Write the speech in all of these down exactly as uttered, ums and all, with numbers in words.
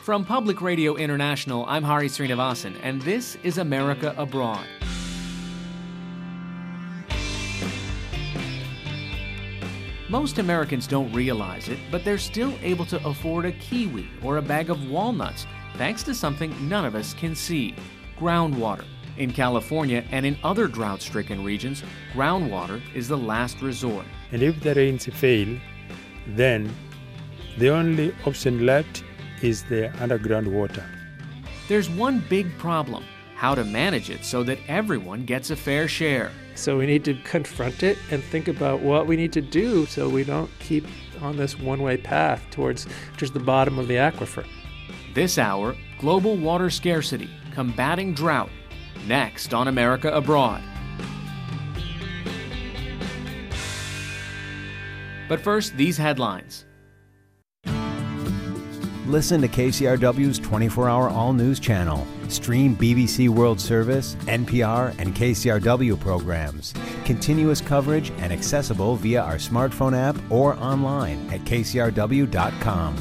From Public Radio International, I'm Hari Srinivasan, and this is America Abroad. Most Americans don't realize it, but they're still able to afford a kiwi or a bag of walnuts, thanks to something none of us can see: groundwater. In California and in other drought-stricken regions, groundwater is the last resort. And if the rains fail, then the only option left is the underground water. There's one big problem: how to manage it so that everyone gets a fair share. So we need to confront it and think about what we need to do so we don't keep on this one-way path towards just the bottom of the aquifer. This hour, global water scarcity, combating drought. Next on America Abroad. But first, these headlines. Listen to K C R W's twenty-four hour all-news channel. Stream B B C World Service, N P R, and K C R W programs. Continuous coverage and accessible via our smartphone app or online at K C R W dot com.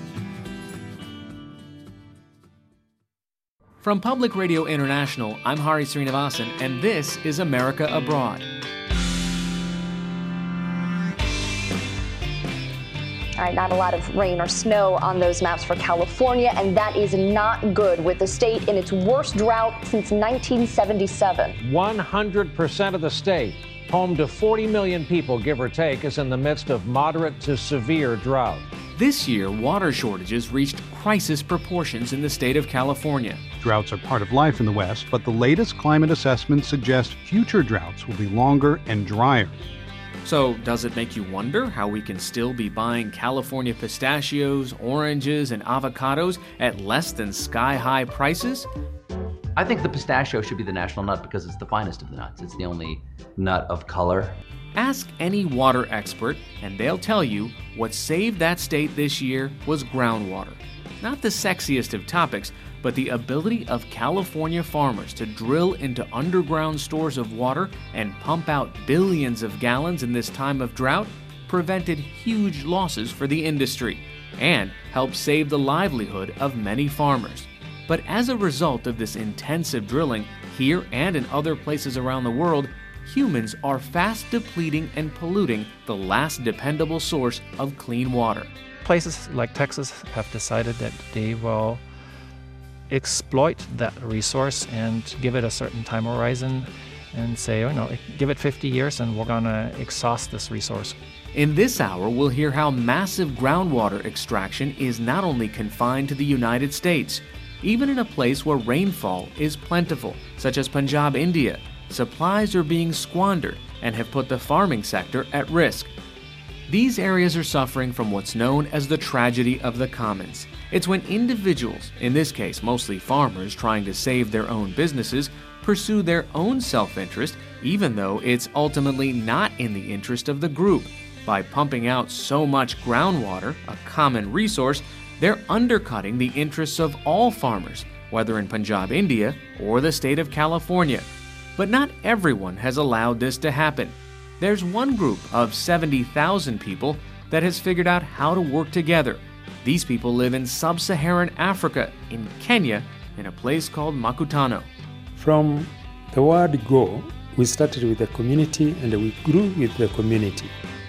From Public Radio International, I'm Hari Srinivasan, and this is America Abroad. All right, not a lot of rain or snow on those maps for California, and that is not good, with the state in its worst drought since nineteen seventy-seven. one hundred percent of the state, home to forty million people, give or take, is in the midst of moderate to severe drought. This year, water shortages reached crisis proportions in the state of California. Droughts are part of life in the West, but the latest climate assessments suggest future droughts will be longer and drier. So, does it make you wonder how we can still be buying California pistachios, oranges, and avocados at less than sky-high prices? I think the pistachio should be the national nut because it's the finest of the nuts. It's the only nut of color. Ask any water expert, and they'll tell you what saved that state this year was groundwater. Not the sexiest of topics, but the ability of California farmers to drill into underground stores of water and pump out billions of gallons in this time of drought prevented huge losses for the industry and helped save the livelihood of many farmers. But as a result of this intensive drilling here and in other places around the world, humans are fast depleting and polluting the last dependable source of clean water. Places like Texas have decided that they will exploit that resource and give it a certain time horizon and say, oh no, give it fifty years and we're going to exhaust this resource. In this hour, we'll hear how massive groundwater extraction is not only confined to the United States. Even in a place where rainfall is plentiful, such as Punjab, India, supplies are being squandered and have put the farming sector at risk. These areas are suffering from what's known as the tragedy of the commons. It's when individuals, in this case mostly farmers trying to save their own businesses, pursue their own self-interest, even though it's ultimately not in the interest of the group. By pumping out so much groundwater, a common resource, they're undercutting the interests of all farmers, whether in Punjab, India, or the state of California. But not everyone has allowed this to happen. There's one group of seventy thousand people that has figured out how to work together. These people live in sub-Saharan Africa, in Kenya, in a place called Makutano. From the word go, we started with the community and we grew with the community.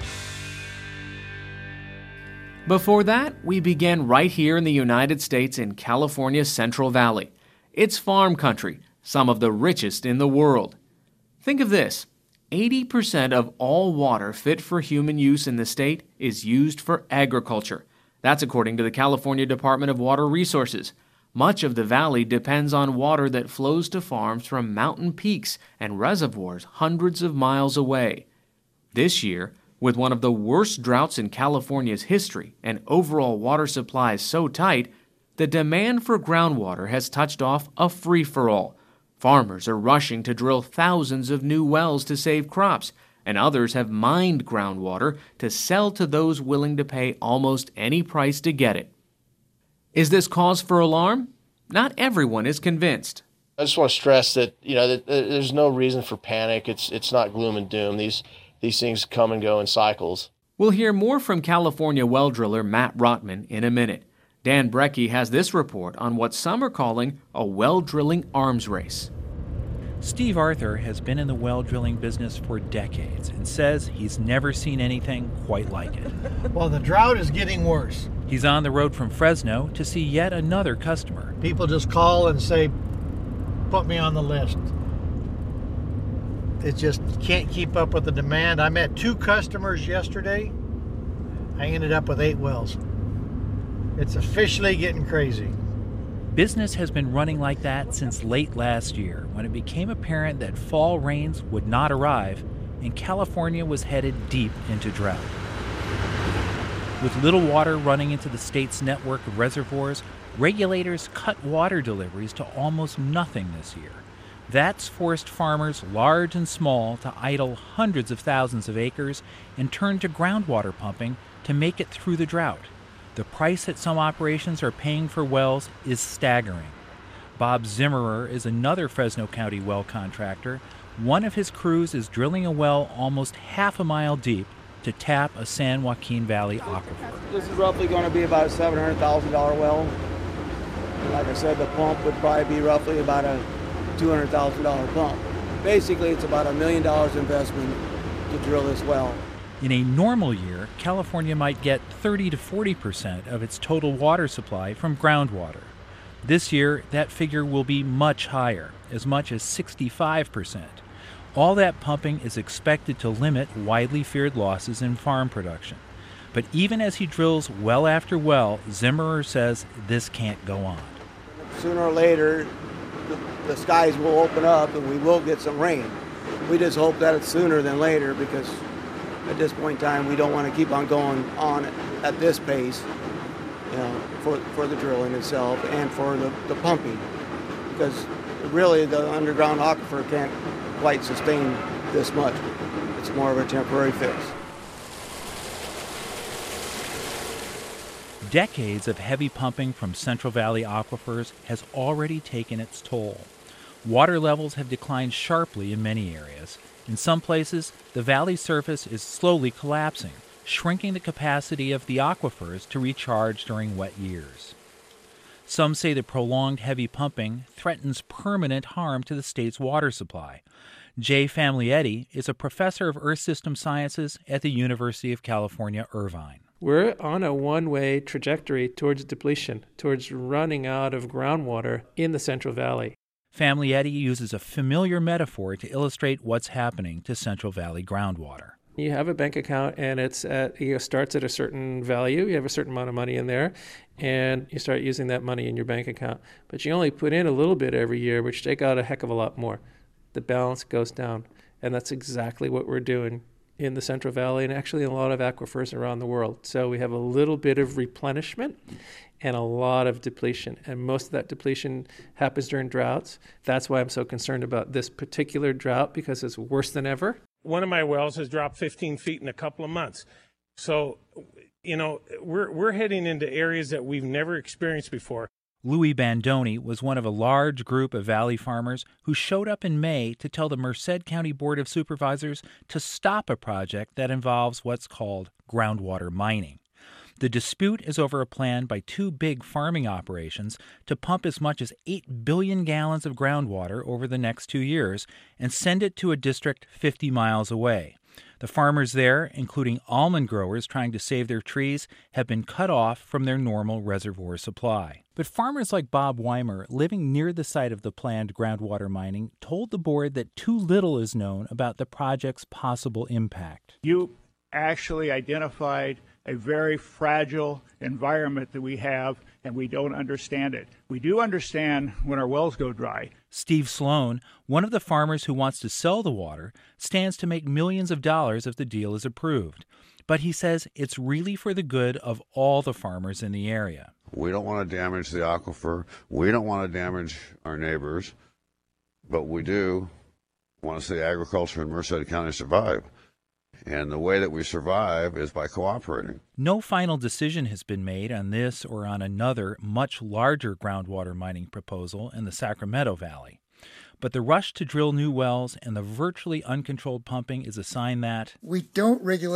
Before that, we began right here in the United States in California's Central Valley. It's farm country, some of the richest in the world. Think of this. eighty percent of all water fit for human use in the state is used for agriculture. That's according to the California Department of Water Resources. Much of the valley depends on water that flows to farms from mountain peaks and reservoirs hundreds of miles away. This year, with one of the worst droughts in California's history and overall water supplies so tight, the demand for groundwater has touched off a free-for-all. Farmers are rushing to drill thousands of new wells to save crops, and others have mined groundwater to sell to those willing to pay almost any price to get it. Is this cause for alarm? Not everyone is convinced. I just want to stress that, you know, that there's no reason for panic. It's it's not gloom and doom. These these things come and go in cycles. We'll hear more from California well driller Matt Rotman in a minute. Dan Brekke has this report on what some are calling a well drilling arms race. Steve Arthur has been in the well drilling business for decades and says he's never seen anything quite like it. Well, the drought is getting worse. He's on the road from Fresno to see yet another customer. People just call and say, put me on the list. It just can't keep up with the demand. I met two customers yesterday. I ended up with eight wells. It's officially getting crazy. Business has been running like that since late last year, when it became apparent that fall rains would not arrive and California was headed deep into drought. With little water running into the state's network of reservoirs, regulators cut water deliveries to almost nothing this year. That's forced farmers, large and small, to idle hundreds of thousands of acres and turn to groundwater pumping to make it through the drought. The price that some operations are paying for wells is staggering. Bob Zimmerer is another Fresno County well contractor. One of his crews is drilling a well almost half a mile deep to tap a San Joaquin Valley aquifer. This is roughly going to be about a seven hundred thousand dollars well. And like I said, the pump would probably be roughly about a two hundred thousand dollars pump. Basically, it's about a million dollars investment to drill this well. In a normal year, California might get thirty to forty percent of its total water supply from groundwater. This year, that figure will be much higher, as much as sixty-five percent. All that pumping is expected to limit widely feared losses in farm production. But even as he drills well after well, Zimmerer says this can't go on. Sooner or later, the, the skies will open up and we will get some rain. We just hope that it's sooner than later, because at this point in time, we don't want to keep on going on at this pace, you know, for, for the drilling itself and for the, the pumping, because really the underground aquifer can't quite sustain this much. It's more of a temporary fix. Decades of heavy pumping from Central Valley aquifers has already taken its toll. Water levels have declined sharply in many areas. In some places, the valley surface is slowly collapsing, shrinking the capacity of the aquifers to recharge during wet years. Some say the prolonged heavy pumping threatens permanent harm to the state's water supply. Jay Famlietti is a professor of Earth System Sciences at the University of California, Irvine. We're on a one-way trajectory towards depletion, towards running out of groundwater in the Central Valley. Famlietti uses a familiar metaphor to illustrate what's happening to Central Valley groundwater. You have a bank account and it's at, you know, starts at a certain value. You have a certain amount of money in there, and you start using that money in your bank account. But you only put in a little bit every year, which take out a heck of a lot more. The balance goes down, and that's exactly what we're doing in the Central Valley and actually in a lot of aquifers around the world. So we have a little bit of replenishment and a lot of depletion, and most of that depletion happens during droughts. That's why I'm so concerned about this particular drought, because it's worse than ever. One of my wells has dropped fifteen feet in a couple of months. So, you know, we're we're heading into areas that we've never experienced before. Louis Bandoni was one of a large group of valley farmers who showed up in May to tell the Merced County Board of Supervisors to stop a project that involves what's called groundwater mining. The dispute is over a plan by two big farming operations to pump as much as eight billion gallons of groundwater over the next two years and send it to a district fifty miles away. The farmers there, including almond growers trying to save their trees, have been cut off from their normal reservoir supply. But farmers like Bob Weimer, living near the site of the planned groundwater mining, told the board that too little is known about the project's possible impact. You actually identified a very fragile environment that we have, and we don't understand it. We do understand when our wells go dry. Steve Sloan, one of the farmers who wants to sell the water, stands to make millions of dollars if the deal is approved. But he says it's really for the good of all the farmers in the area. We don't want to damage the aquifer. We don't want to damage our neighbors. But we do want to see agriculture in Merced County survive. And the way that we survive is by cooperating. No final decision has been made on this or on another much larger groundwater mining proposal in the Sacramento Valley. But the rush to drill new wells and the virtually uncontrolled pumping is a sign that we don't regulate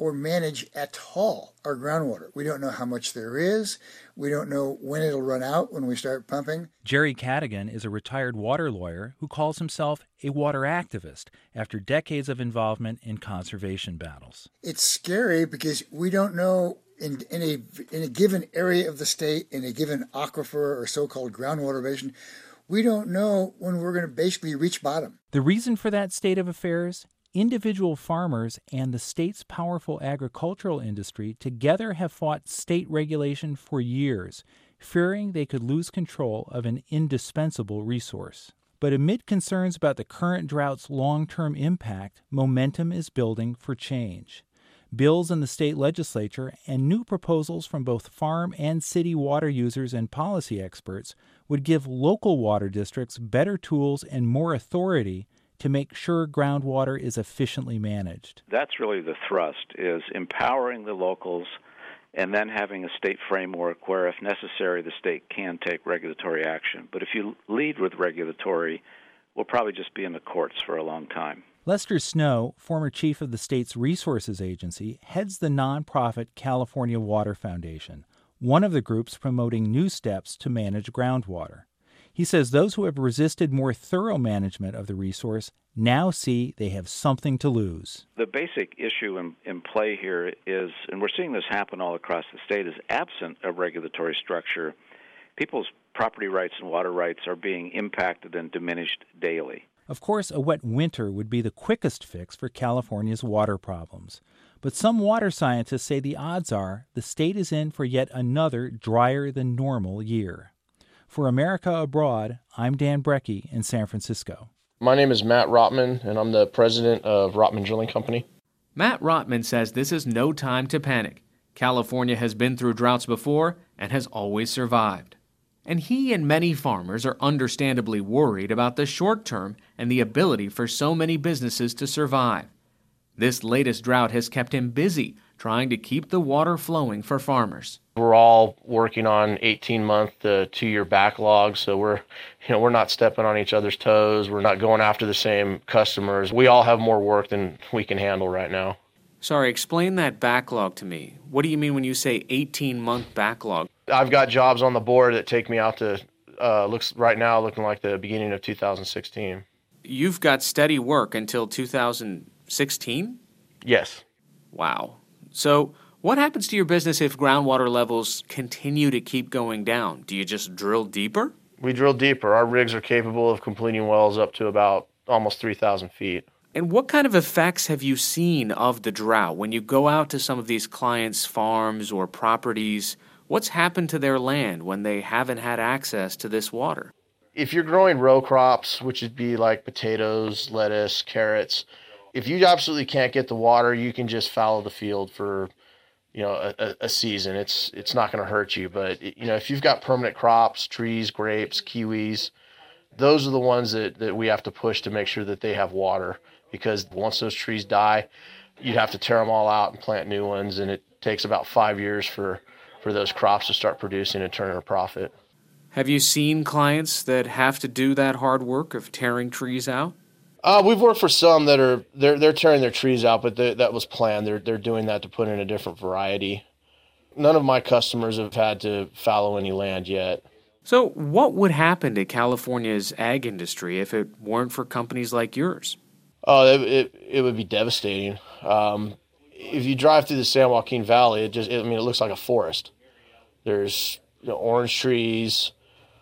or manage at all our groundwater. We don't know how much there is. We don't know when it'll run out when we start pumping. Jerry Cadigan is a retired water lawyer who calls himself a water activist after decades of involvement in conservation battles. It's scary because we don't know in, in, a, in a given area of the state, in a given aquifer or so-called groundwater basin, we don't know when we're going to basically reach bottom. The reason for that state of affairs? Individual farmers and the state's powerful agricultural industry together have fought state regulation for years, fearing they could lose control of an indispensable resource. But amid concerns about the current drought's long-term impact, momentum is building for change. Bills in the state legislature and new proposals from both farm and city water users and policy experts would give local water districts better tools and more authority to make sure groundwater is efficiently managed. That's really the thrust, is empowering the locals and then having a state framework where, if necessary, the state can take regulatory action. But if you lead with regulatory, we'll probably just be in the courts for a long time. Lester Snow, former chief of the state's resources agency, heads the nonprofit California Water Foundation, one of the groups promoting new steps to manage groundwater. He says those who have resisted more thorough management of the resource now see they have something to lose. The basic issue in, in play here is, and we're seeing this happen all across the state, is absent a regulatory structure, people's property rights and water rights are being impacted and diminished daily. Of course, a wet winter would be the quickest fix for California's water problems. But some water scientists say the odds are the state is in for yet another drier-than-normal year. For America Abroad, I'm Dan Brecky in San Francisco. My name is Matt Rotman, and I'm the president of Rotman Drilling Company. Matt Rotman says this is no time to panic. California has been through droughts before and has always survived. And he and many farmers are understandably worried about the short term and the ability for so many businesses to survive. This latest drought has kept him busy trying to keep the water flowing for farmers. We're all working on eighteen-month to two-year backlogs, so we're, you know, we're not stepping on each other's toes. We're not going after the same customers. We all have more work than we can handle right now. Sorry, explain that backlog to me. What do you mean when you say eighteen-month backlog? I've got jobs on the board that take me out to, uh, looks right now looking like the beginning of two thousand sixteen. You've got steady work until two thousand sixteen? Yes. Wow. So what happens to your business if groundwater levels continue to keep going down? Do you just drill deeper? We drill deeper. Our rigs are capable of completing wells up to about almost three thousand feet. And what kind of effects have you seen of the drought? When you go out to some of these clients' farms or properties, what's happened to their land when they haven't had access to this water? If you're growing row crops, which would be like potatoes, lettuce, carrots, if you absolutely can't get the water, you can just fallow the field for, you know, a, a season. It's it's not going to hurt you. But, you know, if you've got permanent crops, trees, grapes, kiwis, those are the ones that, that we have to push to make sure that they have water. Because once those trees die, you'd have to tear them all out and plant new ones. And it takes about five years for, for those crops to start producing and turning a profit. Have you seen clients that have to do that hard work of tearing trees out? Uh, we've worked for some that are they're they're tearing their trees out, but they, that was planned. They're they're doing that to put in a different variety. None of my customers have had to fallow any land yet. So what would happen to California's ag industry if it weren't for companies like yours? Oh, it it, it would be devastating. Um, if you drive through the San Joaquin Valley, it just it, I mean it looks like a forest. There's, you know, orange trees,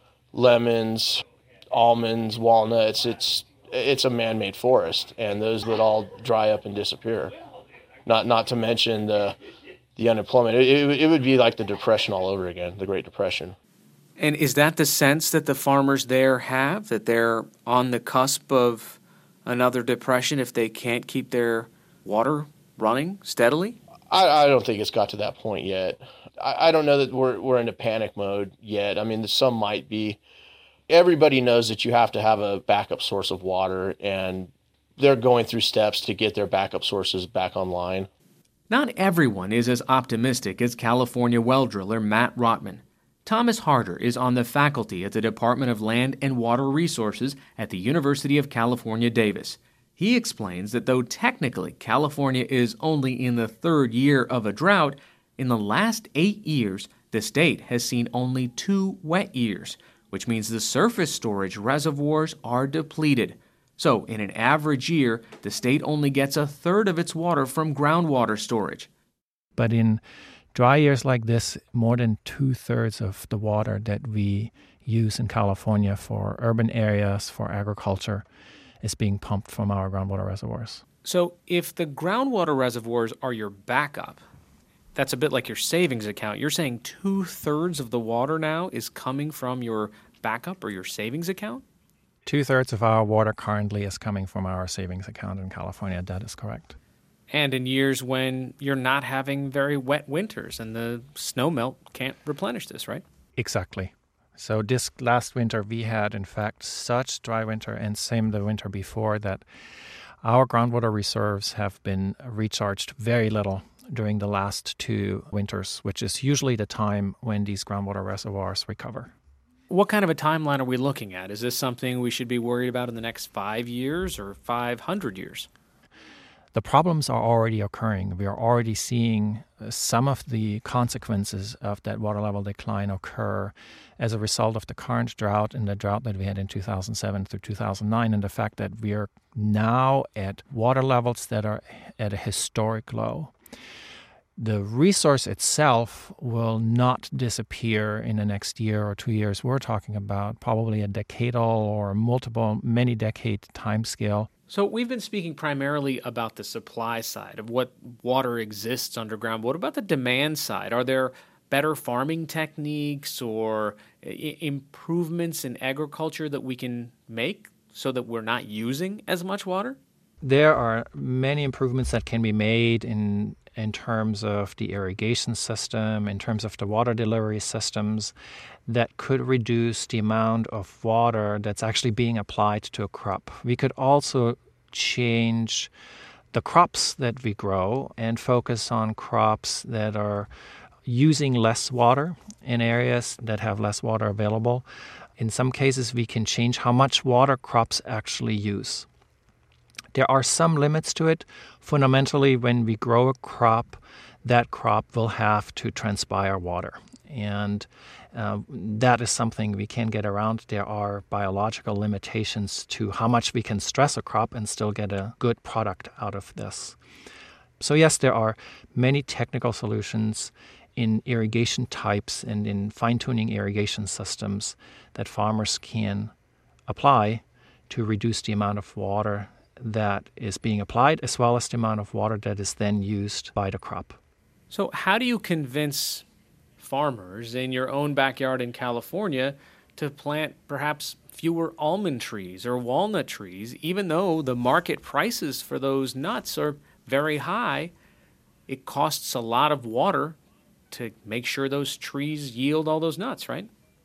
lemons, almonds, walnuts. It's It's a man-made forest, and those would all dry up and disappear. Not not to mention the the unemployment. It, it, it would be like the Depression all over again, the Great Depression. And is that the sense that the farmers there have, that they're on the cusp of another depression if they can't keep their water running steadily? I, I don't think it's got to that point yet. I, I don't know that we're we're into panic mode yet. I mean, some might be. Everybody knows that you have to have a backup source of water, and they're going through steps to get their backup sources back online. Not everyone is as optimistic as California well driller Matt Rotman. Thomas Harder is on the faculty at the Department of Land and Water Resources at the University of California, Davis. He explains that though technically California is only in the third year of a drought, in the last eight years, the state has seen only two wet years, which means the surface storage reservoirs are depleted. So, in an average year, the state only gets a third of its water from groundwater storage. But in dry years like this, more than two-thirds of the water that we use in California for urban areas, for agriculture, is being pumped from our groundwater reservoirs. So, if the groundwater reservoirs are your backup, that's a bit like your savings account. You're saying two-thirds of the water now is coming from your backup or your savings account? Two-thirds of our water currently is coming from our savings account in California. That is correct. And in years when you're not having very wet winters and the snowmelt can't replenish this, right? Exactly. So this last winter, we had, in fact, such dry winter, and same the winter before, that our groundwater reserves have been recharged very little during the last two winters, which is usually the time when these groundwater reservoirs recover. What kind of a timeline are we looking at? Is this something we should be worried about in the next five years or five hundred years? The problems are already occurring. We are already seeing some of the consequences of that water level decline occur as a result of the current drought and the drought that we had in two thousand seven through two thousand nine, and the fact that we are now at water levels that are at a historic low. The resource itself will not disappear in the next year or two years. We're talking about probably a decadal or multiple, many decade timescale. So we've been speaking primarily about the supply side of what water exists underground. What about the demand side? Are there better farming techniques or I- improvements in agriculture that we can make so that we're not using as much water? There are many improvements that can be made in in terms of the irrigation system, in terms of the water delivery systems that could reduce the amount of water that's actually being applied to a crop. We could also change the crops that we grow and focus on crops that are using less water in areas that have less water available. In some cases, we can change how much water crops actually use. There are some limits to it. Fundamentally, when we grow a crop, that crop will have to transpire water. And uh, that is something we can get around. There are biological limitations to how much we can stress a crop and still get a good product out of this. So yes, there are many technical solutions in irrigation types and in fine-tuning irrigation systems that farmers can apply to reduce the amount of water that is being applied, as well as the amount of water that is then used by the crop. So how do you convince farmers in your own backyard in California to plant perhaps fewer almond trees or walnut trees, even though the market prices for those nuts are very high? It costs a lot of water to make sure those trees yield all those nuts, right?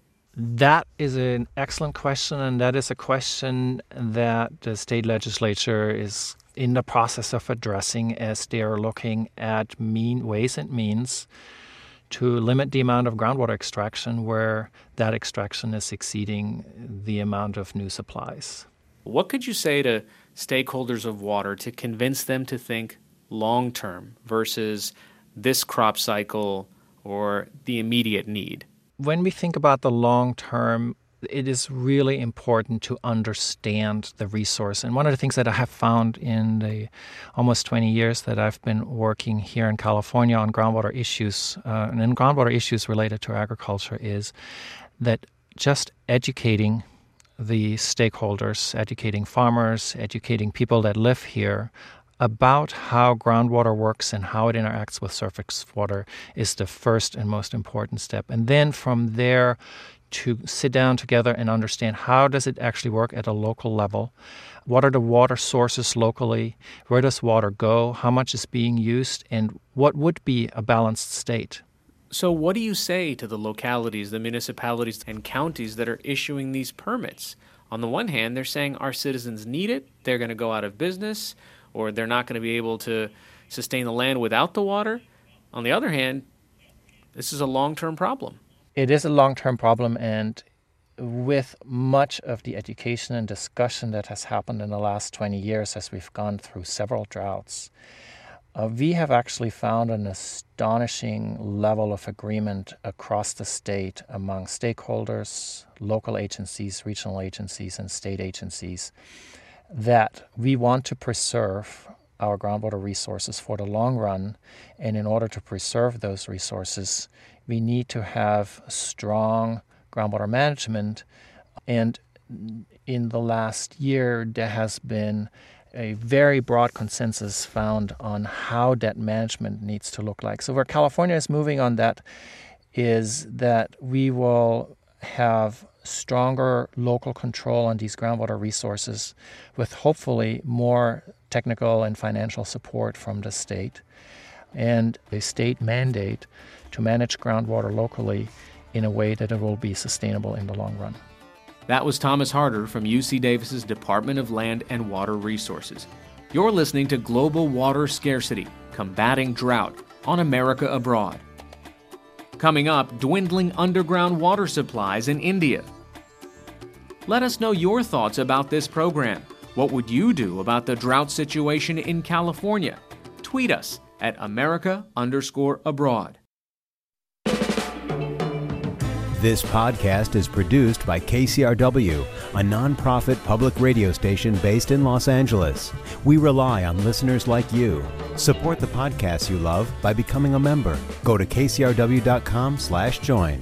That is an excellent question, and that is a question that the state legislature is in the process of addressing as they are looking at mean ways and means to limit the amount of groundwater extraction where that extraction is exceeding the amount of new supplies. What could you say to stakeholders of water to convince them to think long-term versus this crop cycle or the immediate need? When we think about the long term, it is really important to understand the resource. And one of the things that I have found in the almost twenty years that I've been working here in California on groundwater issues, uh, and in groundwater issues related to agriculture, is that just educating the stakeholders, educating farmers, educating people that live here about how groundwater works and how it interacts with surface water is the first and most important step. And then from there to sit down together and understand how does it actually work at a local level. What are the water sources locally? Where does water go? How much is being used? And what would be a balanced state? So what do you say to the localities, the municipalities and counties that are issuing these permits? On the one hand, they're saying our citizens need it, they're going to go out of business, or they're not going to be able to sustain the land without the water. On the other hand, this is a long-term problem. It is a long-term problem, and with much of the education and discussion that has happened in the last twenty years as we've gone through several droughts, uh, we have actually found an astonishing level of agreement across the state among stakeholders, local agencies, regional agencies, and state agencies that we want to preserve our groundwater resources for the long run, and in order to preserve those resources, we need to have strong groundwater management. And in the last year, there has been a very broad consensus found on how that management needs to look like. So where California is moving on that is that we will have stronger local control on these groundwater resources with hopefully more technical and financial support from the state, and a state mandate to manage groundwater locally in a way that it will be sustainable in the long run. That was Thomas Harder from U C Davis's Department of Land and Water Resources. You're listening to Global Water Scarcity, Combating Drought on America Abroad. Coming up, dwindling underground water supplies in India. Let us know your thoughts about this program. What would you do about the drought situation in California? Tweet us at America underscore abroad. This podcast is produced by K C R W, a nonprofit public radio station based in Los Angeles. We rely on listeners like you. Support the podcasts you love by becoming a member. Go to k c r w dot com slash join.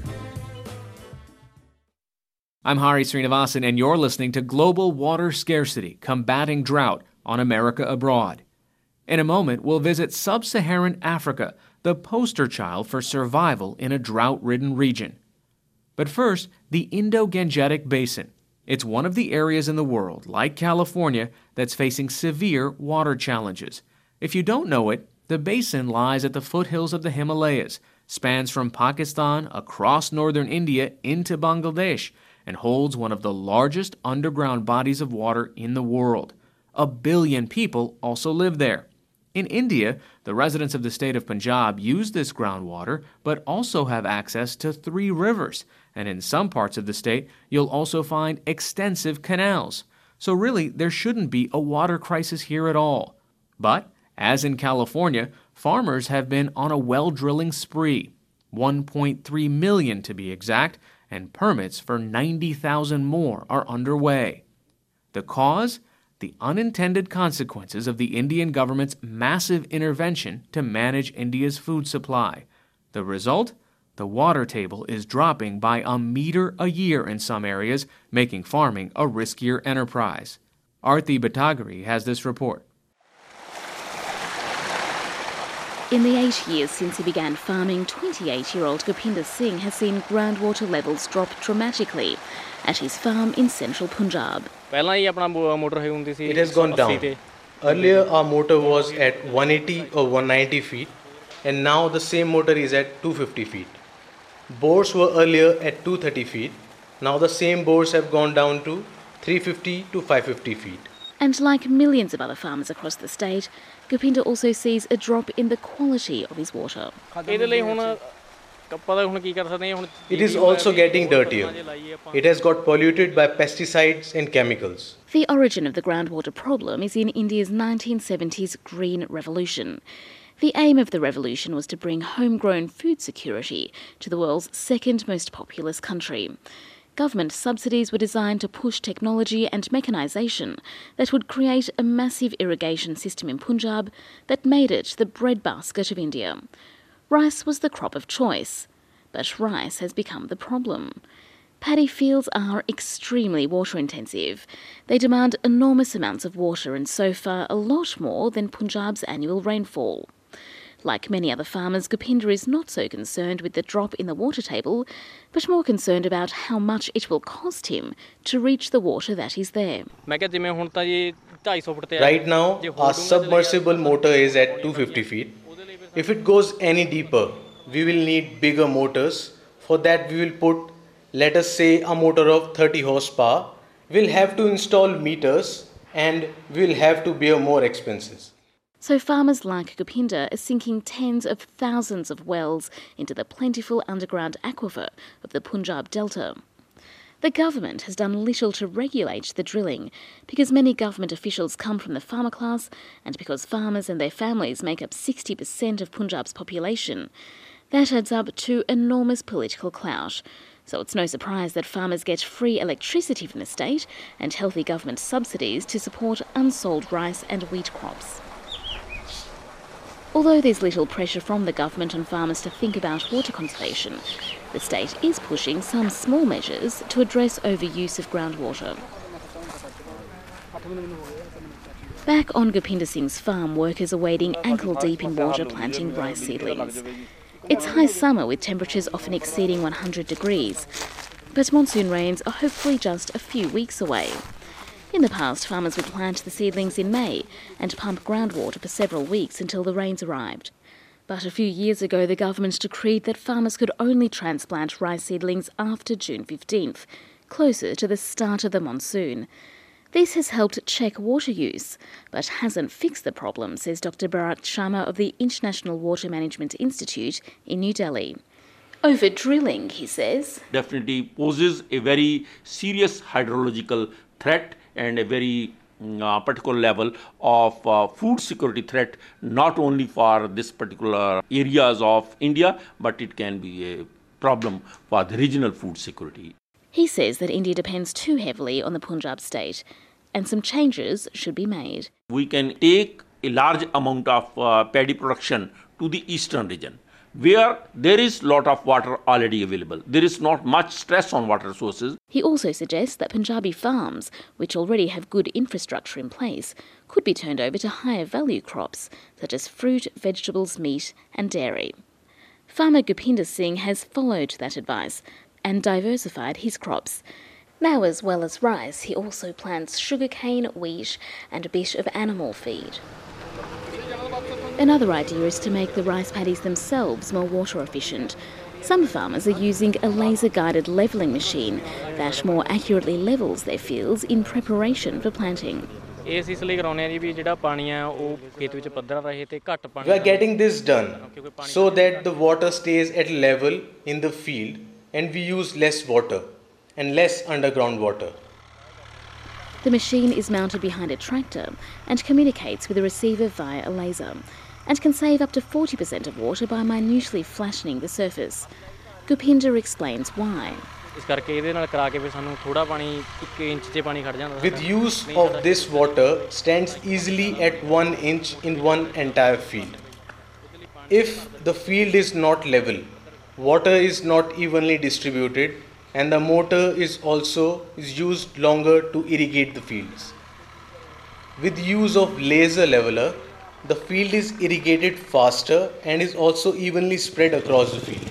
I'm Hari Srinivasan, and you're listening to Global Water Scarcity, Combating Drought on America Abroad. In a moment, we'll visit sub-Saharan Africa, the poster child for survival in a drought-ridden region. But first, the Indo-Gangetic Basin. It's one of the areas in the world, like California, that's facing severe water challenges. If you don't know it, the basin lies at the foothills of the Himalayas, spans from Pakistan across northern India into Bangladesh, and holds one of the largest underground bodies of water in the world. A billion people also live there. In India, the residents of the state of Punjab use this groundwater, but also have access to three rivers. And in some parts of the state, you'll also find extensive canals. So really, there shouldn't be a water crisis here at all. But, as in California, farmers have been on a well drilling spree, one point three million to be exact, and permits for ninety thousand more are underway. The cause? The unintended consequences of the Indian government's massive intervention to manage India's food supply. The result? The water table is dropping by a meter a year in some areas, making farming a riskier enterprise. Arti Bhattacharya has this report. In the eight years since he began farming, twenty-eight-year-old Gopinder Singh has seen groundwater levels drop dramatically at his farm in central Punjab. It has gone down. Earlier our motor was at one eighty or one ninety feet, and now the same motor is at two fifty feet. Bores were earlier at two thirty feet. Now the same bores have gone down to three fifty to five fifty feet. And like millions of other farmers across the state, Gopinder also sees a drop in the quality of his water. It is also getting dirtier. It has got polluted by pesticides and chemicals. The origin of the groundwater problem is in India's nineteen seventies Green Revolution. The aim of the revolution was to bring homegrown food security to the world's second most populous country. Government subsidies were designed to push technology and mechanisation that would create a massive irrigation system in Punjab that made it the breadbasket of India. Rice was the crop of choice, but rice has become the problem. Paddy fields are extremely water intensive. They demand enormous amounts of water and so far a lot more than Punjab's annual rainfall. Like many other farmers, Gopinder is not so concerned with the drop in the water table, but more concerned about how much it will cost him to reach the water that is there. Right now, our submersible motor is at two hundred fifty feet. If it goes any deeper, we will need bigger motors. For that, we will put, let us say, a motor of thirty horsepower. We'll have to install meters and we'll have to bear more expenses. So farmers like Gopinder are sinking tens of thousands of wells into the plentiful underground aquifer of the Punjab Delta. The government has done little to regulate the drilling because many government officials come from the farmer class and because farmers and their families make up sixty percent of Punjab's population. That adds up to enormous political clout. So it's no surprise that farmers get free electricity from the state and healthy government subsidies to support unsold rice and wheat crops. Although there's little pressure from the government on farmers to think about water conservation, the state is pushing some small measures to address overuse of groundwater. Back on Gupinder Singh's farm, workers are wading ankle-deep in water planting rice seedlings. It's high summer with temperatures often exceeding one hundred degrees, but monsoon rains are hopefully just a few weeks away. In the past, farmers would plant the seedlings in May and pump groundwater for several weeks until the rains arrived. But a few years ago, the government decreed that farmers could only transplant rice seedlings after June fifteenth, closer to the start of the monsoon. This has helped check water use, but hasn't fixed the problem, says Doctor Bharat Sharma of the International Water Management Institute in New Delhi. Over drilling, he says, definitely poses a very serious hydrological threat and a very uh, particular level of uh, food security threat, not only for this particular areas of India, but it can be a problem for the regional food security. He says that India depends too heavily on the Punjab state, and some changes should be made. We can take a large amount of uh, paddy production to the eastern region, where there is lot of water already available. There is not much stress on water sources. He also suggests that Punjabi farms, which already have good infrastructure in place, could be turned over to higher value crops, such as fruit, vegetables, meat and dairy. Farmer Gupinder Singh has followed that advice and diversified his crops. Now, as well as rice, he also plants sugarcane, wheat and a bit of animal feed. Another idea is to make the rice paddies themselves more water efficient. Some farmers are using a laser-guided levelling machine that more accurately levels their fields in preparation for planting. We are getting this done so that the water stays at level in the field and we use less water and less underground water. The machine is mounted behind a tractor and communicates with a receiver via a laser, and can save up to forty percent of water by minutely flattening the surface. Gupinder explains why. With use of this water stands easily at one inch in one entire field. If the field is not level, water is not evenly distributed, and the motor is also is used longer to irrigate the fields. With use of laser leveler, the field is irrigated faster and is also evenly spread across the field.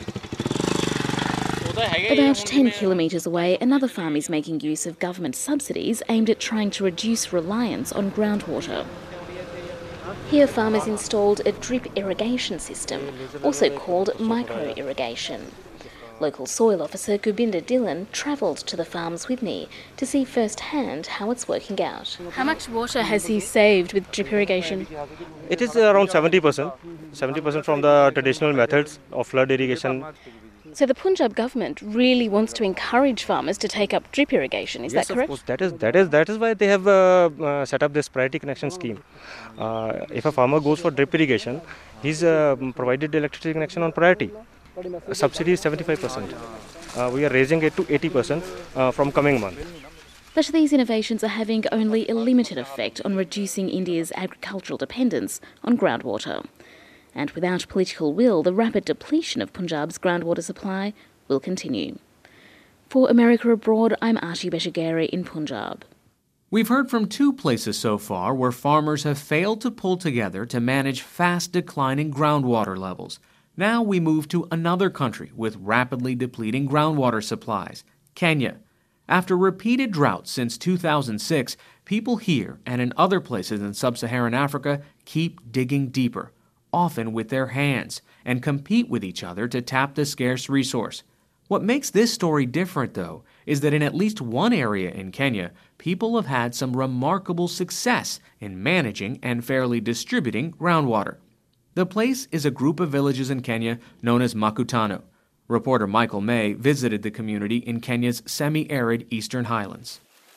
About ten kilometres away, another farm is making use of government subsidies aimed at trying to reduce reliance on groundwater. Here, farmers installed a drip irrigation system, also called micro-irrigation. Local soil officer Gobinder Dhillon travelled to the farms with me to see firsthand how it's working out. How much water has he saved with drip irrigation? It is around seventy percent. seventy percent from the traditional methods of flood irrigation. So the Punjab government really wants to encourage farmers to take up drip irrigation, is yes, that correct? Yes, of course. That is, that is, that is why they have uh, uh, set up this priority connection scheme. Uh, if a farmer goes for drip irrigation, he's uh, provided electricity connection on priority. A subsidy is seventy-five percent. Uh, we are raising it to eighty percent uh, from coming month. But these innovations are having only a limited effect on reducing India's agricultural dependence on groundwater. And without political will, the rapid depletion of Punjab's groundwater supply will continue. For America Abroad, I'm Arti Beshagere in Punjab. We've heard from two places so far where farmers have failed to pull together to manage fast declining groundwater levels. Now we move to another country with rapidly depleting groundwater supplies, Kenya. After repeated droughts since two thousand six, people here and in other places in sub-Saharan Africa keep digging deeper, often with their hands, and compete with each other to tap the scarce resource. What makes this story different, though, is that in at least one area in Kenya, people have had some remarkable success in managing and fairly distributing groundwater. The place is a group of villages in Kenya known as Makutano. Reporter Michael May visited the community in Kenya's semi-arid eastern highlands.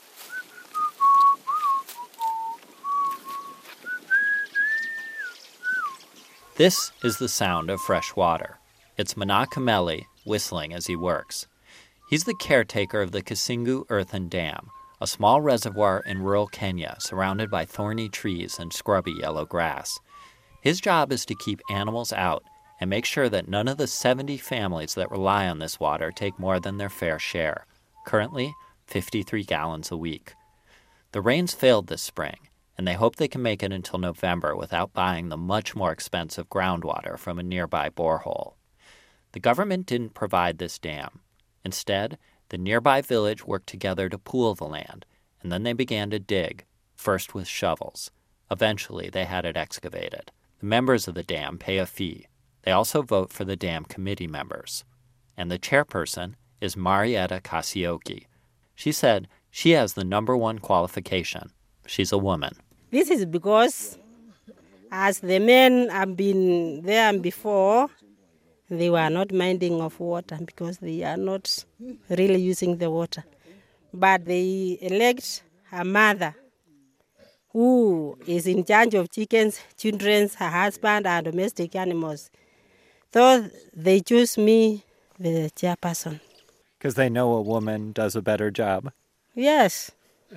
This is the sound of fresh water. It's Mana Kameli whistling as he works. He's the caretaker of the Kasingu Earthen Dam, a small reservoir in rural Kenya surrounded by thorny trees and scrubby yellow grass. His job is to keep animals out and make sure that none of the seventy families that rely on this water take more than their fair share, currently fifty-three gallons a week. The rains failed this spring, and they hope they can make it until November without buying the much more expensive groundwater from a nearby borehole. The government didn't provide this dam. Instead, the nearby village worked together to pool the land, and then they began to dig, first with shovels. Eventually, they had it excavated. The members of the dam pay a fee. They also vote for the dam committee members. And the chairperson is Marietta Kasioki. She said she has the number one qualification. She's a woman. This is because as the men have been there before, they were not minding of water because they are not really using the water. But they elect a mother who is in charge of chickens, children, her husband, and domestic animals. So they choose me, the chairperson. Because they know a woman does a better job? Yes.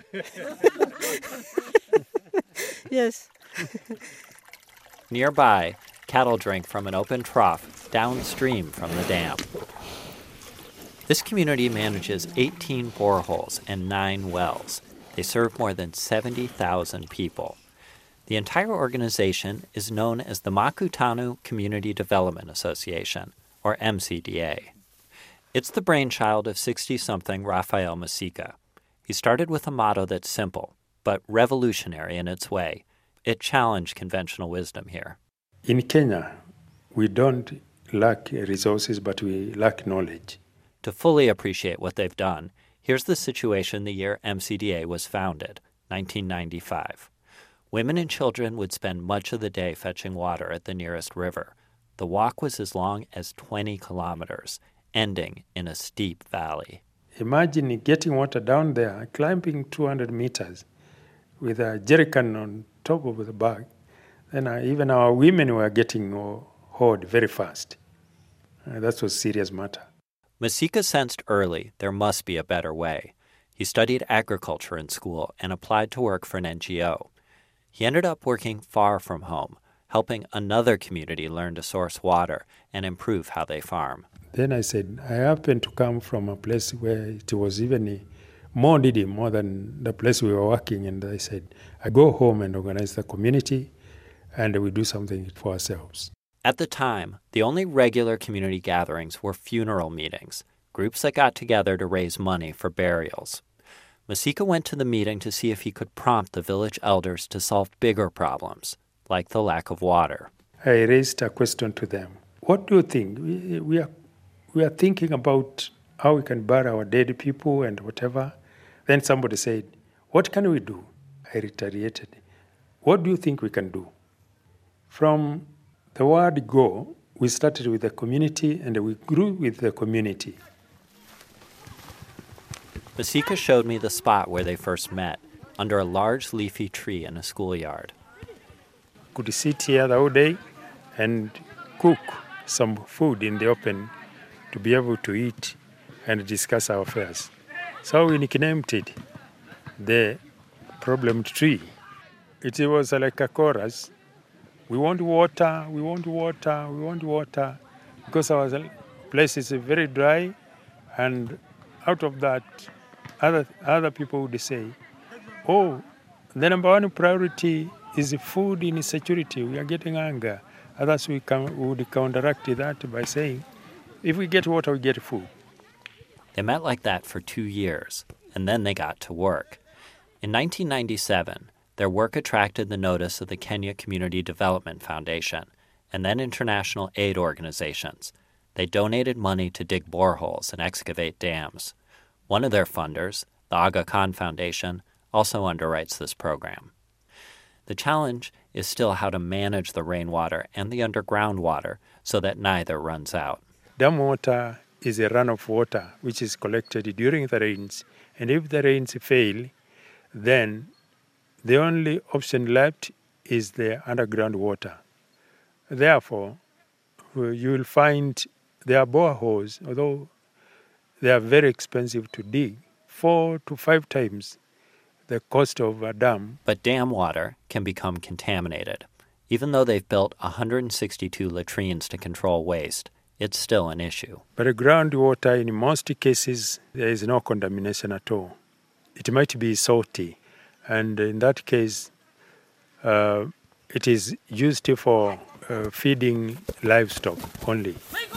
Yes. Nearby, cattle drink from an open trough downstream from the dam. This community manages eighteen boreholes and nine wells. They serve more than seventy thousand people. The entire organization is known as the Makutano Community Development Association, or M C D A. It's the brainchild of sixty-something Rafael Masika. He started with a motto that's simple, but revolutionary in its way. It challenged conventional wisdom here. In Kenya, we don't lack resources, but we lack knowledge. To fully appreciate what they've done, here's the situation the year M C D A was founded, nineteen ninety-five. Women and children would spend much of the day fetching water at the nearest river. The walk was as long as twenty kilometers, ending in a steep valley. Imagine getting water down there, climbing two hundred meters with a jerrycan on top of the bag. Then uh, even our women were getting uh, hot very fast. Uh, that was a serious matter. Masika sensed early there must be a better way. He studied agriculture in school and applied to work for an N G O. He ended up working far from home, helping another community learn to source water and improve how they farm. Then I said, I happen to come from a place where it was even more needy, more than the place we were working. And I said, I go home and organize the community, and we do something for ourselves. At the time, the only regular community gatherings were funeral meetings, groups that got together to raise money for burials. Masika went to the meeting to see if he could prompt the village elders to solve bigger problems, like the lack of water. I raised a question to them. What do you think? We, we are we are thinking about how we can bury our dead people and whatever. Then somebody said, what can we do? I retaliated. What do you think we can do? From the word go, we started with the community and we grew with the community. Masika showed me the spot where they first met, under a large leafy tree in a schoolyard. Could sit here the whole day and cook some food in the open to be able to eat and discuss our affairs. So we nicknamed it the problem tree. It was like a chorus. We want water, we want water, we want water, because our place is very dry, and out of that, other other people would say, oh, the number one priority is food insecurity. We are getting hunger. Others we can, would counteract that by saying, if we get water, we get food. They met like that for two years, and then they got to work. In nineteen ninety-seven, their work attracted the notice of the Kenya Community Development Foundation and then international aid organizations. They donated money to dig boreholes and excavate dams. One of their funders, the Aga Khan Foundation, also underwrites this program. The challenge is still how to manage the rainwater and the underground water so that neither runs out. Dam water is a runoff water which is collected during the rains. And if the rains fail, then the only option left is the underground water. Therefore, you will find there are boreholes, although they are very expensive to dig, four to five times the cost of a dam. But dam water can become contaminated. Even though they've built one hundred sixty-two latrines to control waste, it's still an issue. But groundwater, in most cases, there is no contamination at all. It might be salty, and in that case, uh, it is used for uh, feeding livestock only.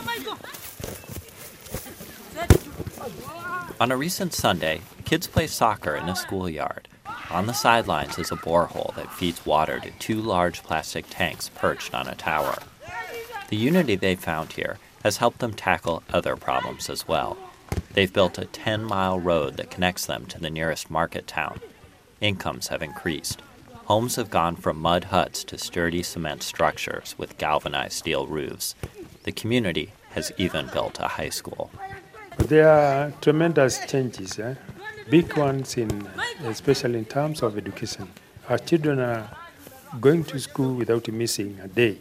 On a recent Sunday, kids play soccer in a schoolyard. On the sidelines is a borehole that feeds water to two large plastic tanks perched on a tower. The unity they've found here has helped them tackle other problems as well. They've built a ten-mile road that connects them to the nearest market town. Incomes have increased. Homes have gone from mud huts to sturdy cement structures with galvanized steel roofs. The community has even built a high school. There are tremendous changes, eh? Big ones, in, especially in terms of education. Our children are going to school without missing a day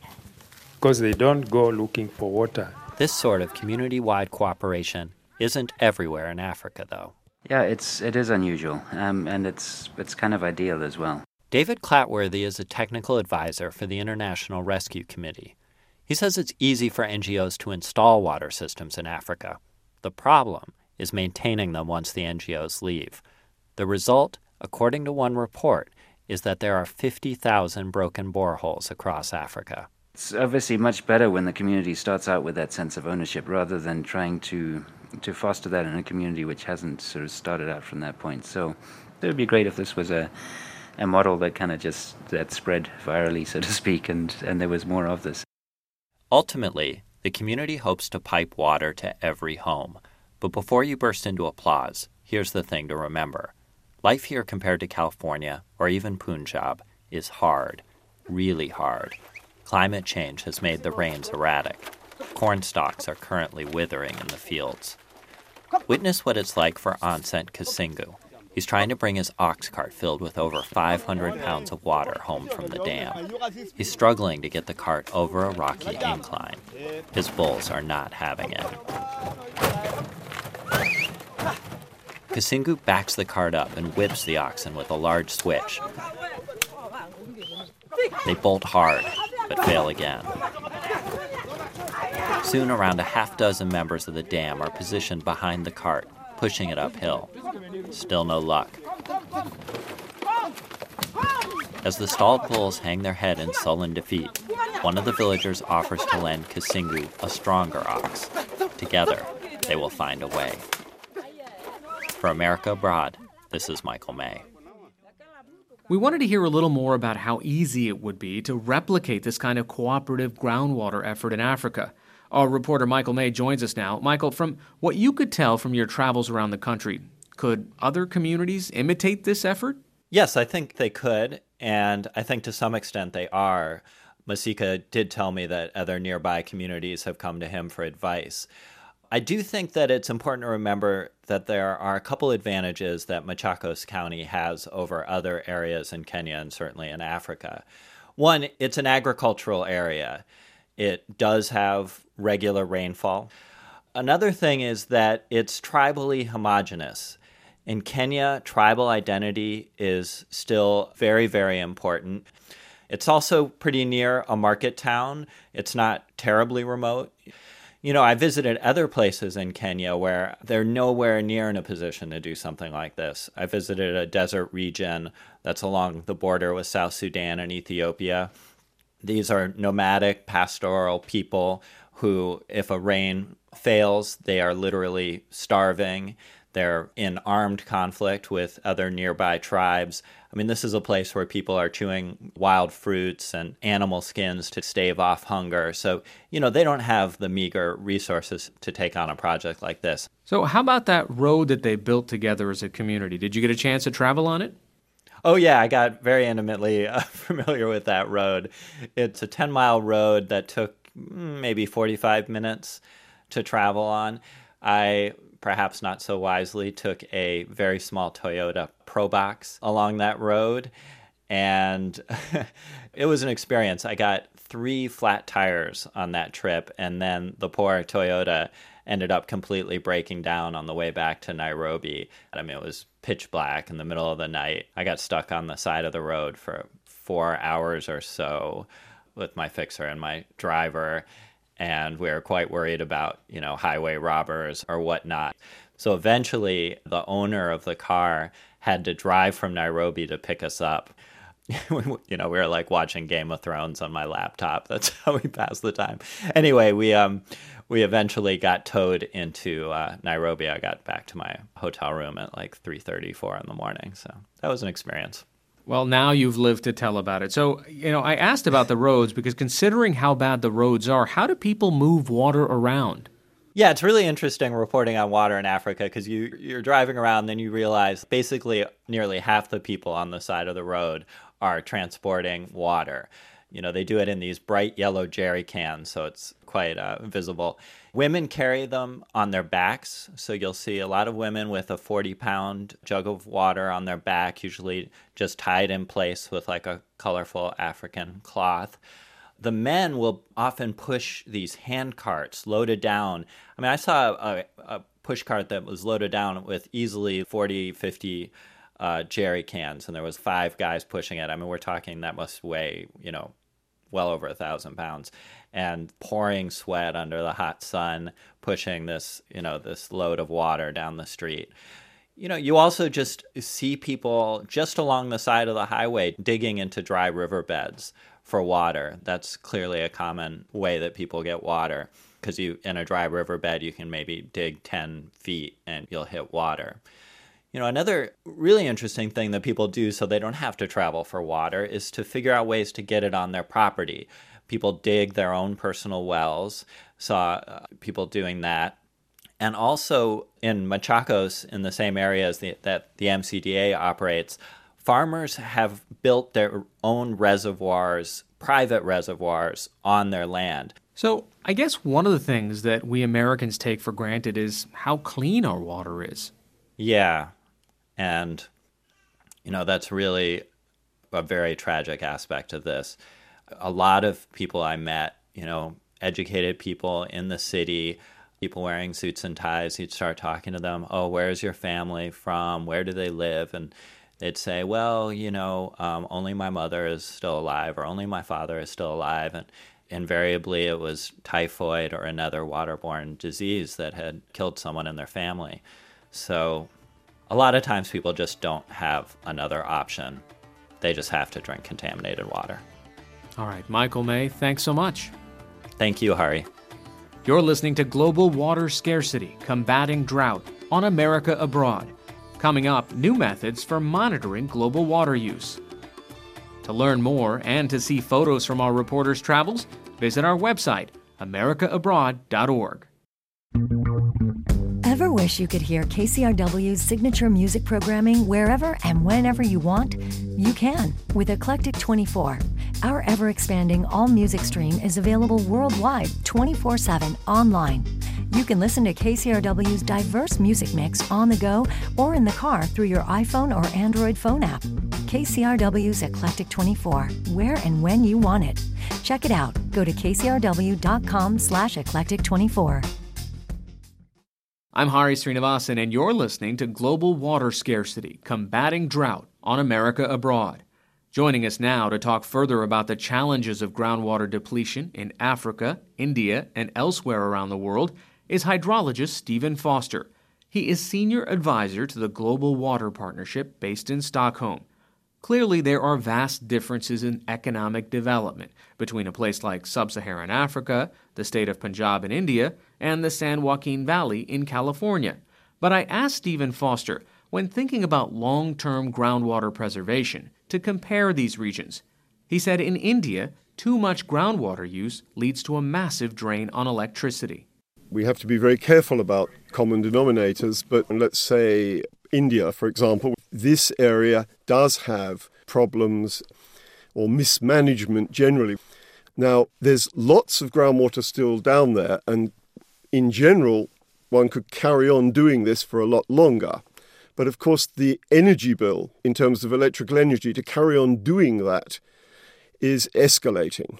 because they don't go looking for water. This sort of community-wide cooperation isn't everywhere in Africa, though. Yeah, it's it is unusual, um, and it's it's kind of ideal as well. David Clatworthy is a technical advisor for the International Rescue Committee. He says it's easy for N G Os to install water systems in Africa. The problem is maintaining them once the N G Os leave. The result, according to one report, is that there are fifty thousand broken boreholes across Africa. It's obviously much better when the community starts out with that sense of ownership rather than trying to to foster that in a community which hasn't sort of started out from that point. So it would be great if this was a a model that kind of just that spread virally, so to speak, and, and there was more of this. Ultimately, the community hopes to pipe water to every home. But before you burst into applause, here's the thing to remember. Life here compared to California, or even Punjab, is hard, really hard. Climate change has made the rains erratic. Corn stalks are currently withering in the fields. Witness what it's like for Ansent Kasingu. He's trying to bring his ox cart filled with over five hundred pounds of water home from the dam. He's struggling to get the cart over a rocky incline. His bulls are not having it. Kasingu backs the cart up and whips the oxen with a large switch. They bolt hard, but fail again. Soon around a half dozen members of the dam are positioned behind the cart, pushing it uphill. Still no luck. As the stalled bulls hang their head in sullen defeat, one of the villagers offers to lend Kasingu a stronger ox. Together, they will find a way. For America Abroad, this is Michael May. We wanted to hear a little more about how easy it would be to replicate this kind of cooperative groundwater effort in Africa. Our reporter Michael May joins us now. Michael, from what you could tell from your travels around the country, could other communities imitate this effort? Yes, I think they could, and I think to some extent they are. Masika did tell me that other nearby communities have come to him for advice. I do think that it's important to remember that there are a couple advantages that Machakos County has over other areas in Kenya and certainly in Africa. One, it's an agricultural area. It does have regular rainfall. Another thing is that it's tribally homogeneous. In Kenya, tribal identity is still very, very important. It's also pretty near a market town. It's not terribly remote. You know, I visited other places in Kenya where they're nowhere near in a position to do something like this. I visited a desert region that's along the border with South Sudan and Ethiopia. These are nomadic, pastoral people who, if a rain fails, they are literally starving. They're in armed conflict with other nearby tribes. I mean, this is a place where people are chewing wild fruits and animal skins to stave off hunger. So, you know, they don't have the meager resources to take on a project like this. So how about that road that they built together as a community? Did you get a chance to travel on it? Oh, yeah, I got very intimately uh, familiar with that road. It's a ten-mile road that took maybe forty-five minutes to travel on. I, perhaps not so wisely, took a very small Toyota Probox along that road, and it was an experience. I got three flat tires on that trip, and then the poor Toyota ended up completely breaking down on the way back to Nairobi. I mean, it was pitch black in the middle of the night. I got stuck on the side of the road for four hours or so with my fixer and my driver, and we were quite worried about, you know, highway robbers or whatnot. So eventually, the owner of the car had to drive from Nairobi to pick us up. You know, we were like watching Game of Thrones on my laptop. That's how we passed the time. Anyway, we um we eventually got towed into uh, Nairobi. I got back to my hotel room at like three thirty, four in the morning. So that was an experience. Well, now you've lived to tell about it. So, you know, I asked about the roads because considering how bad the roads are, how do people move water around? Yeah, it's really interesting reporting on water in Africa because you, you're driving around, then you realize basically nearly half the people on the side of the road are transporting water. You know, they do it in these bright yellow jerry cans, so it's quite uh, visible. Women carry them on their backs, so you'll see a lot of women with a forty-pound jug of water on their back, usually just tied in place with like a colorful African cloth. The men will often push these hand carts loaded down. I mean, I saw a, a push cart that was loaded down with easily forty, fifty uh, jerry cans, and there was five guys pushing it. I mean, we're talking that must weigh, you know, well over a thousand pounds, and pouring sweat under the hot sun, pushing this, you know, this load of water down the street. You know, you also just see people just along the side of the highway digging into dry riverbeds for water. That's clearly a common way that people get water, because you in a dry riverbed, you can maybe dig ten feet and you'll hit water. You know, another really interesting thing that people do so they don't have to travel for water is to figure out ways to get it on their property. People dig their own personal wells. Saw uh, people doing that. And also in Machakos, in the same area as the, that the M C D A operates, farmers have built their own reservoirs, private reservoirs, on their land. So I guess one of the things that we Americans take for granted is how clean our water is. Yeah. And, you know, that's really a very tragic aspect of this. A lot of people I met, you know, educated people in the city, people wearing suits and ties, you'd start talking to them, oh, where's your family from? Where do they live? And they'd say, well, you know, um, only my mother is still alive, or only my father is still alive. And invariably it was typhoid or another waterborne disease that had killed someone in their family. So a lot of times people just don't have another option. They just have to drink contaminated water. All right, Michael May, thanks so much. Thank you, Hari. You're listening to Global Water Scarcity, Combating Drought on America Abroad. Coming up, new methods for monitoring global water use. To learn more and to see photos from our reporters' travels, visit our website, america abroad dot org. Ever wish you could hear K C R W's signature music programming wherever and whenever you want? You can with Eclectic twenty-four. Our ever-expanding all-music stream is available worldwide twenty-four seven online. You can listen to K C R W's diverse music mix on the go or in the car through your iPhone or Android phone app. K C R W's Eclectic twenty-four, where and when you want it. Check it out. Go to k c r w dot com slash eclectic twenty-four. I'm Hari Srinivasan, and you're listening to Global Water Scarcity, Combating Drought on America Abroad. Joining us now to talk further about the challenges of groundwater depletion in Africa, India, and elsewhere around the world is hydrologist Stephen Foster. He is Senior Advisor to the Global Water Partnership based in Stockholm. Clearly, there are vast differences in economic development between a place like sub-Saharan Africa, the state of Punjab in India, and the San Joaquin Valley in California. But I asked Stephen Foster, when thinking about long-term groundwater preservation, to compare these regions. He said in India, too much groundwater use leads to a massive drain on electricity. We have to be very careful about common denominators, but let's say India, for example, this area does have problems or mismanagement generally. Now, there's lots of groundwater still down there, and in general, one could carry on doing this for a lot longer. But of course, the energy bill in terms of electrical energy to carry on doing that is escalating.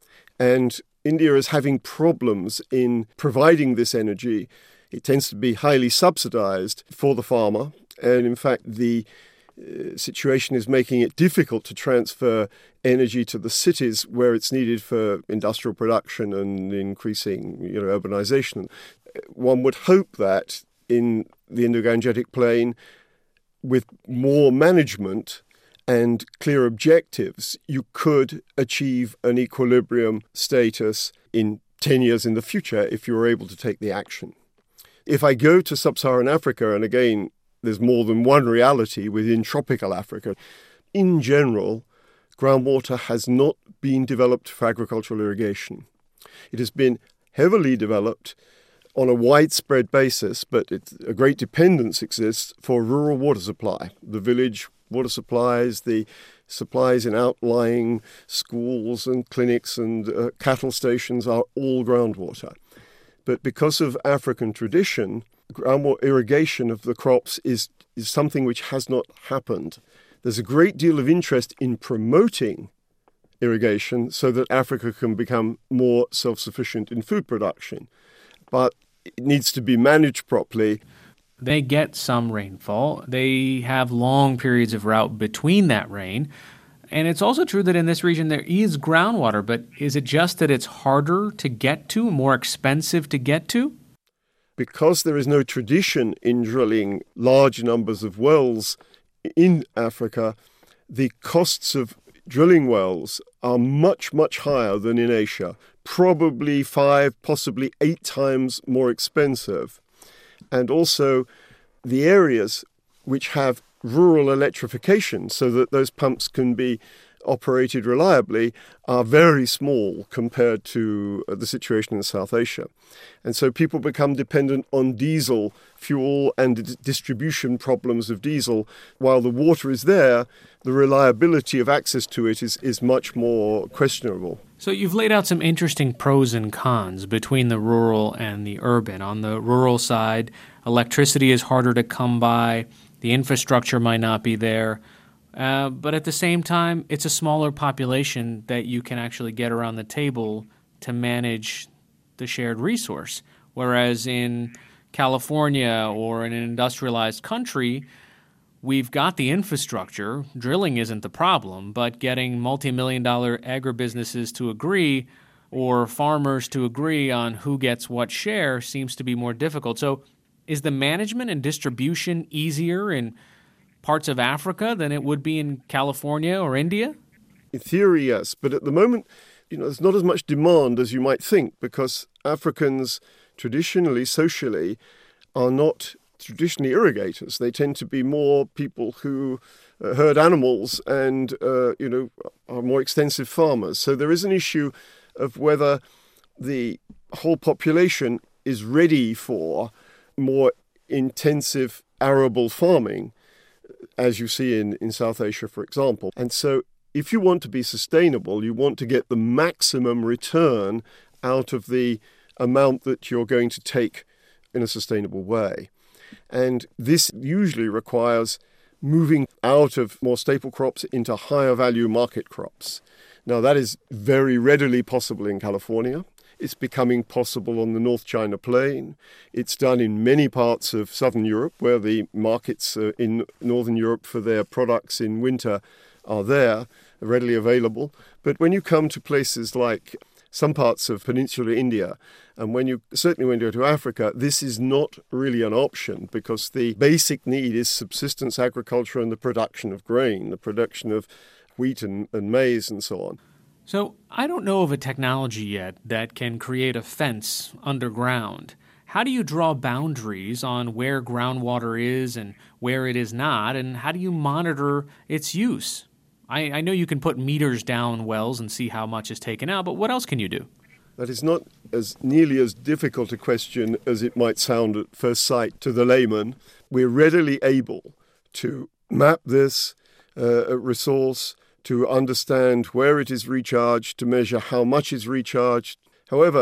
And India is having problems in providing this energy. It tends to be highly subsidized for the farmer. And in fact, the uh, situation is making it difficult to transfer energy to the cities where it's needed for industrial production and increasing, you know, urbanization. One would hope that in the Indo-Gangetic Plain, with more management and clear objectives, you could achieve an equilibrium status in ten years in the future if you were able to take the action. If I go to sub-Saharan Africa, and again, there's more than one reality within tropical Africa, in general, groundwater has not been developed for agricultural irrigation. It has been heavily developed on a widespread basis, but it's, a great dependence exists for rural water supply. The village water supplies, the supplies in outlying schools and clinics and uh, cattle stations are all groundwater. But because of African tradition, groundwater irrigation of the crops is, is something which has not happened. There's a great deal of interest in promoting irrigation so that Africa can become more self-sufficient in food production. But it needs to be managed properly. They get some rainfall. They have long periods of drought between that rain. And it's also true that in this region there is groundwater, but is it just that it's harder to get to, more expensive to get to? Because there is no tradition in drilling large numbers of wells in Africa, the costs of drilling wells are much, much higher than in Asia. Probably five, possibly eight times more expensive. And also the areas which have rural electrification so that those pumps can be operated reliably are very small compared to the situation in South Asia. And so people become dependent on diesel fuel and d- distribution problems of diesel. While the water is there, the reliability of access to it is, is much more questionable. So you've laid out some interesting pros and cons between the rural and the urban. On the rural side, electricity is harder to come by, the infrastructure might not be there, uh, but at the same time, it's a smaller population that you can actually get around the table to manage the shared resource. Whereas in California or in an industrialized country, we've got the infrastructure. Drilling isn't the problem, but getting multi-million dollar agribusinesses to agree or farmers to agree on who gets what share seems to be more difficult. So is the management and distribution easier in parts of Africa than it would be in California or India? In theory, yes. But at the moment, you know, there's not as much demand as you might think because Africans traditionally, socially, are not traditionally irrigators. They tend to be more people who uh, herd animals and, uh, you know, are more extensive farmers. So there is an issue of whether the whole population is ready for more intensive arable farming, as you see in, in South Asia, for example. And so if you want to be sustainable, you want to get the maximum return out of the amount that you're going to take in a sustainable way. And this usually requires moving out of more staple crops into higher value market crops. Now, that is very readily possible in California. It's becoming possible on the North China Plain. It's done in many parts of southern Europe where the markets uh, in northern Europe for their products in winter are there, readily available. But when you come to places like some parts of peninsular India, and when you certainly when you go to Africa, this is not really an option because the basic need is subsistence agriculture and the production of grain, the production of wheat and, and maize and so on. So I don't know of a technology yet that can create a fence underground. How do you draw boundaries on where groundwater is and where it is not, and how do you monitor its use? I, I know you can put meters down wells and see how much is taken out, but what else can you do? That is not as nearly as difficult a question as it might sound at first sight to the layman. We're readily able to map this uh, resource, to understand where it is recharged, to measure how much is recharged. However,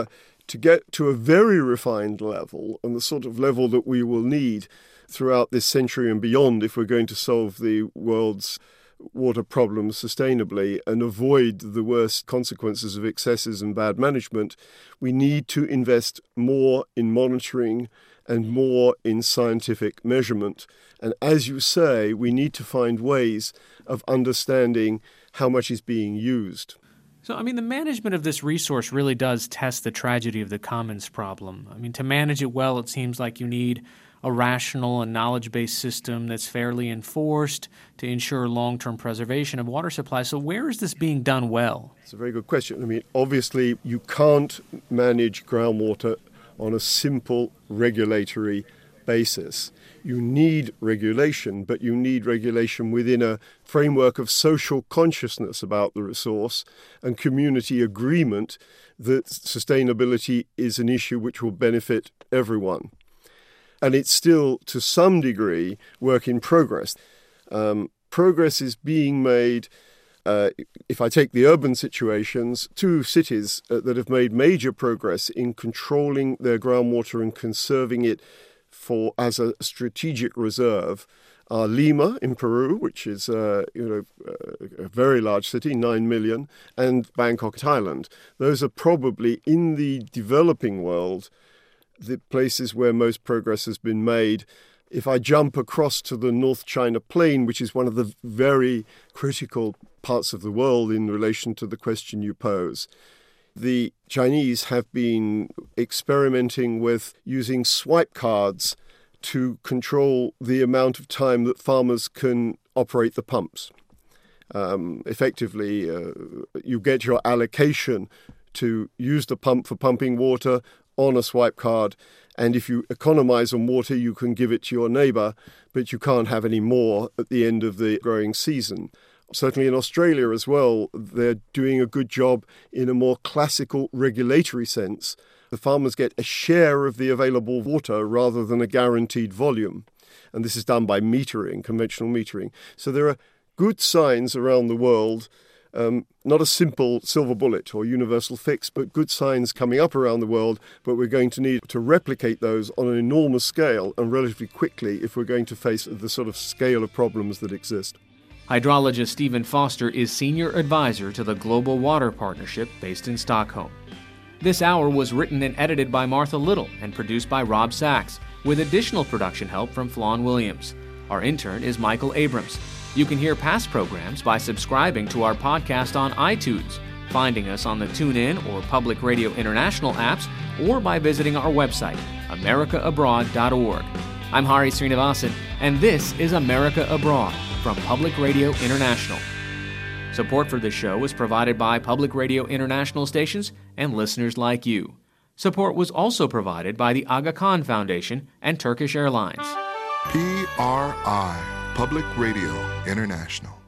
to get to a very refined level, and the sort of level that we will need throughout this century and beyond if we're going to solve the world's water problems sustainably and avoid the worst consequences of excesses and bad management, we need to invest more in monitoring and more in scientific measurement. And as you say, we need to find ways of understanding how much is being used. So, I mean, the management of this resource really does test the tragedy of the commons problem. I mean, to manage it well, it seems like you need a rational and knowledge-based system that's fairly enforced to ensure long-term preservation of water supply. So where is this being done well? It's a very good question. I mean, obviously, you can't manage groundwater on a simple regulatory basis. You need regulation, but you need regulation within a framework of social consciousness about the resource and community agreement that sustainability is an issue which will benefit everyone. And it's still, to some degree, work in progress. Um, progress is being made, uh, if I take the urban situations, two cities uh, that have made major progress in controlling their groundwater and conserving it for as a strategic reserve are Lima in Peru, which is uh, you know a very large city, nine million, and Bangkok, Thailand. Those are probably, in the developing world, the places where most progress has been made. If I jump across to the North China Plain, which is one of the very critical parts of the world in relation to the question you pose, the Chinese have been experimenting with using swipe cards to control the amount of time that farmers can operate the pumps. Um, effectively, uh, you get your allocation to use the pump for pumping water on a swipe card, and if you economize on water, you can give it to your neighbor, but you can't have any more at the end of the growing season. Certainly in Australia as well, they're doing a good job in a more classical regulatory sense. The farmers get a share of the available water rather than a guaranteed volume, and this is done by metering, conventional metering. So there are good signs around the world. Um, not a simple silver bullet or universal fix, but good signs coming up around the world, but we're going to need to replicate those on an enormous scale and relatively quickly if we're going to face the sort of scale of problems that exist. Hydrologist Stephen Foster is Senior Advisor to the Global Water Partnership based in Stockholm. This hour was written and edited by Martha Little and produced by Rob Sachs, with additional production help from Flawn Williams. Our intern is Michael Abrams. You can hear past programs by subscribing to our podcast on iTunes, finding us on the TuneIn or Public Radio International apps, or by visiting our website, america abroad dot org. I'm Hari Srinivasan, and this is America Abroad from Public Radio International. Support for this show is provided by Public Radio International stations and listeners like you. Support was also provided by the Aga Khan Foundation and Turkish Airlines. P R I, Public Radio International.